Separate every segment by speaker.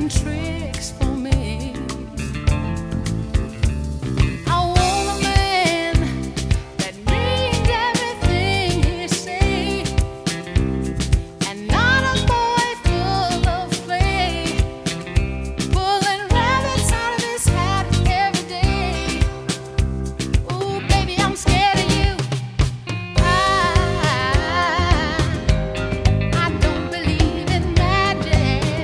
Speaker 1: playing tricks for me. I want a man that means everything he say, and not a boy full of play, pulling rabbits out of his hat every day. Ooh, baby, I'm scared of you. I don't believe in magic.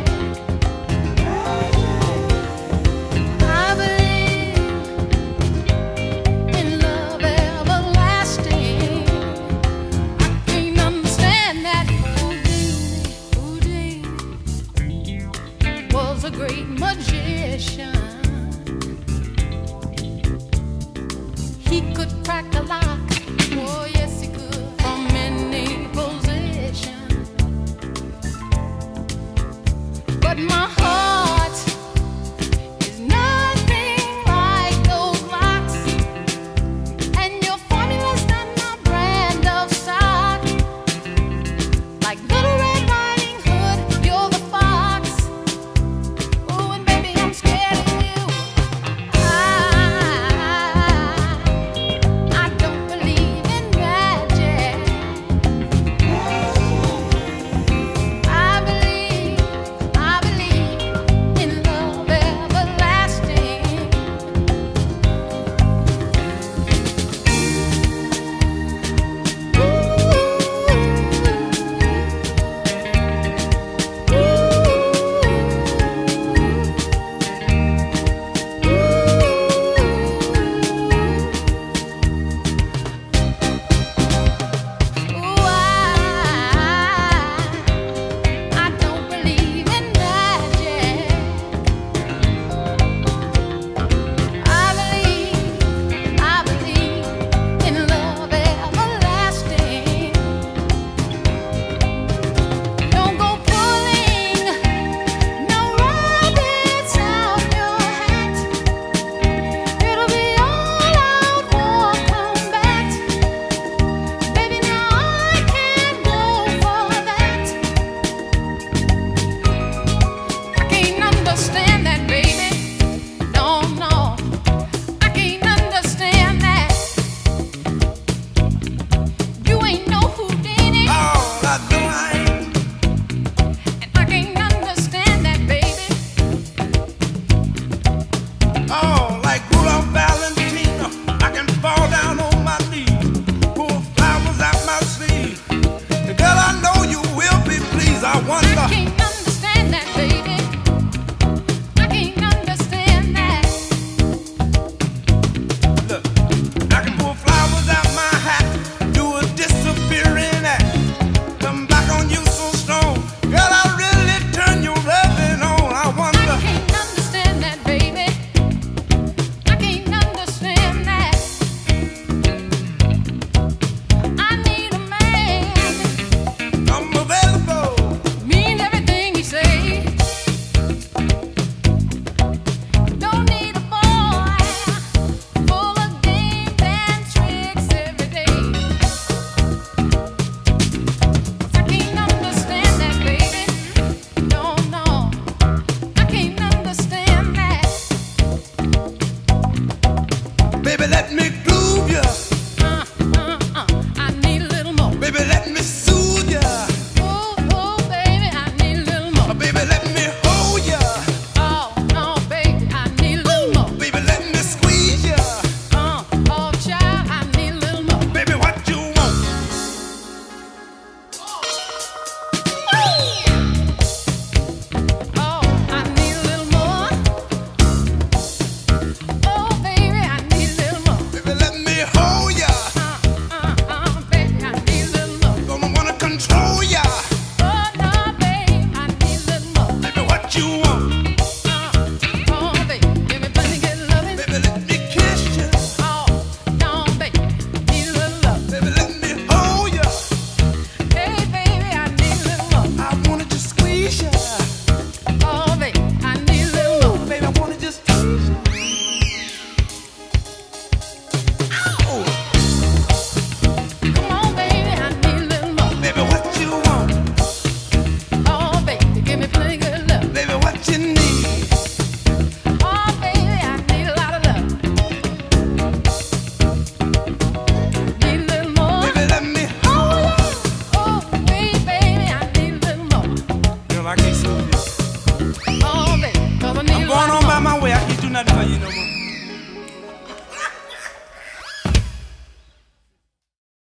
Speaker 1: I believe in love everlasting. I can't understand that Houdini was a great magician. He could crack a lock, oh yes he could, from any position. But my heart